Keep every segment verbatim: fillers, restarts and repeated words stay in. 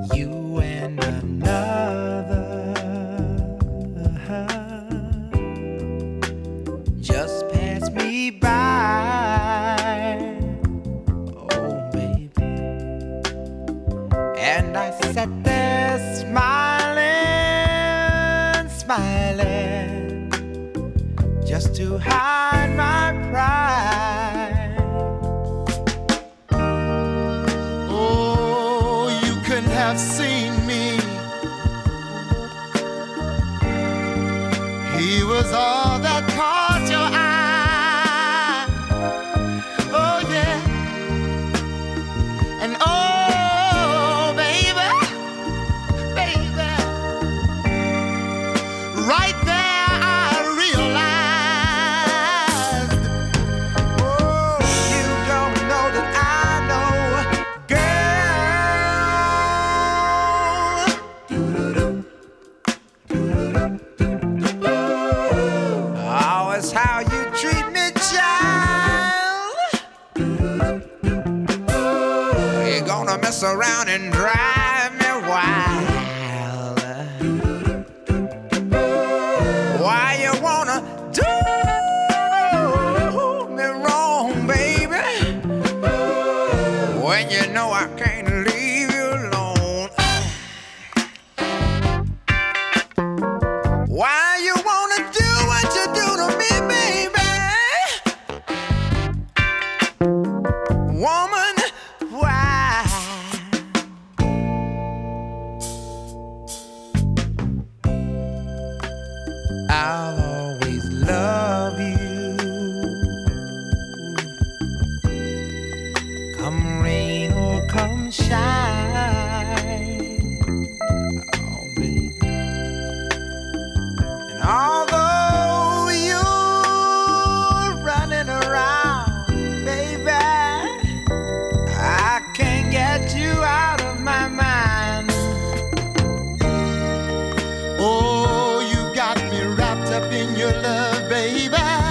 You and another just passed me by, oh baby, and I sat there smiling, smiling, just to hide my pride. Oh, you couldn't have seen me. He was all that caught your eye. Oh yeah. And oh baby, baby, right there I realized, oh, you don't know that I know, girl. Oh, it's how you treat me, child. You're gonna mess around and drive me wild. Why you wanna do me wrong, baby, when you know I can't leave you alone? Why you wanna do what you do to me, baby? Woman, why? I'll always love you, come rain or come shine, oh baby. And although you're running around, baby, I can't get you out of my mind. Oh, you got me wrapped up in your love, baby.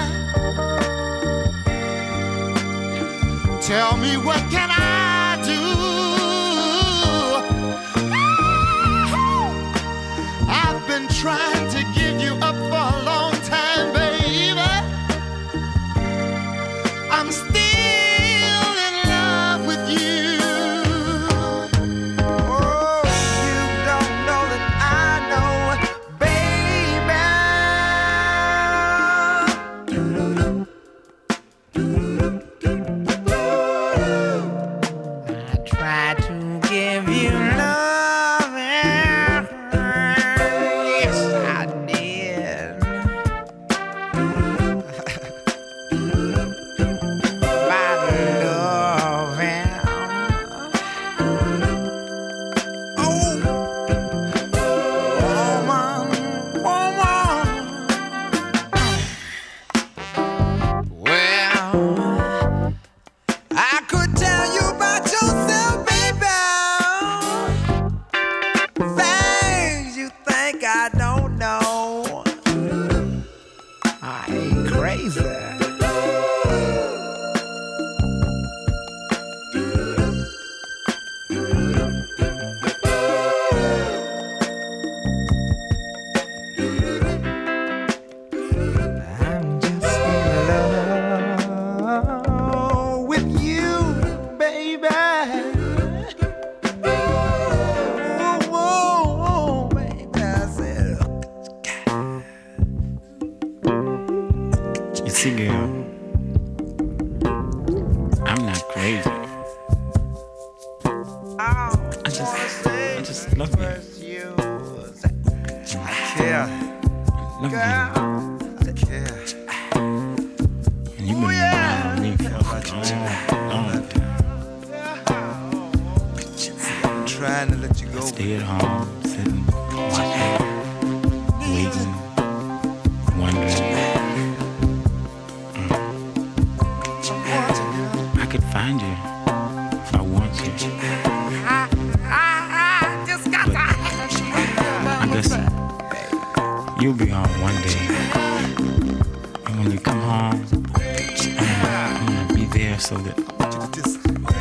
Tell me, what can I do? I've been trying to give you up for a long time, baby. I'm still in love with you. Oh, you don't know that I know, baby. I tried to give you love, yes I did. My love, oh, woman, woman. Well, I could tell you about yourself, baby. Things you think I don't know. I ain't crazy. I'm just in love with you, baby. Oh, oh, oh, baby, I said, You see, girl, I'm not crazy. I I just, I just love you. you. I care, Love girl. I care. you. And you've been around me for a long, long time. I'm trying to let you go. Stay at home, sitting, watching, waiting, wondering. I could find you if I want you. I, I, I just got to have you. Listen, you'll be home one day. And when you come home, I'm gonna, I'm gonna be there so that